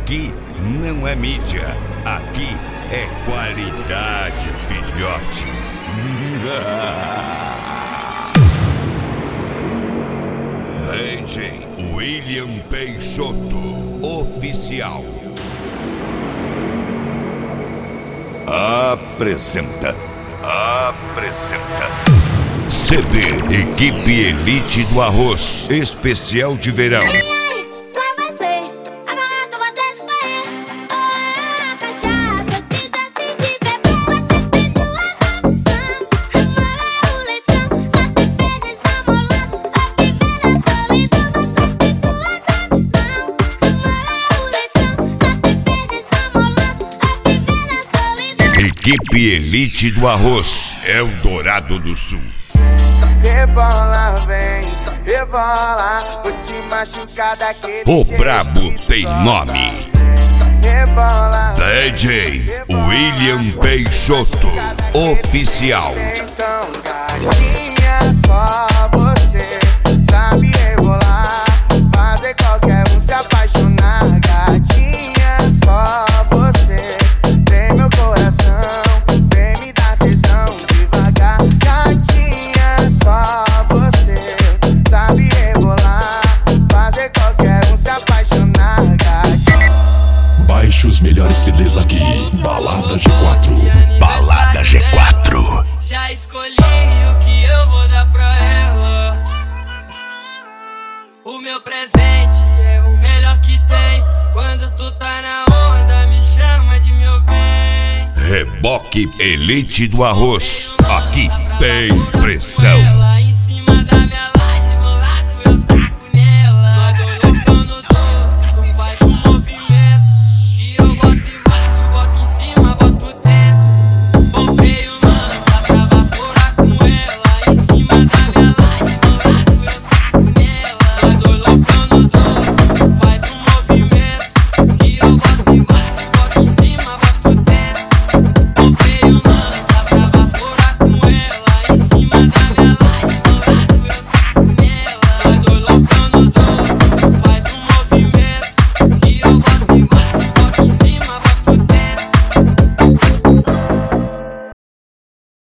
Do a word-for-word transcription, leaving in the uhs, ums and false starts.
Aqui não é mídia, aqui é qualidade, filhote. D J William Peixoto, oficial. Apresenta. Apresenta. C D Equipe Elite do Arroz, especial de verão. Equipe Elite do Arroz, Eldorado do Sul. Rebola, vem, rebola, vou te machucar daquele O jeito brabo que tu tem gosta. nome. Rebola, D J William Peixoto, oficial. então, gatinha, só você sabe rebolar, fazer qualquer um se apaixonar. Gatinha, só você tem meu coração, vem me dar tesão devagar. Gatinha, só você sabe rebolar, fazer qualquer um se apaixonar. Gatinha. Baixe os melhores C Ds aqui. Balada G quatro. Balada G quatro. Já escolhi o que eu vou dar pra ela. O meu presente é o melhor que tem. Quando tu tá na onda, me chama de meu bem. Reboque Elite do Arroz, aqui tem pressão. Ela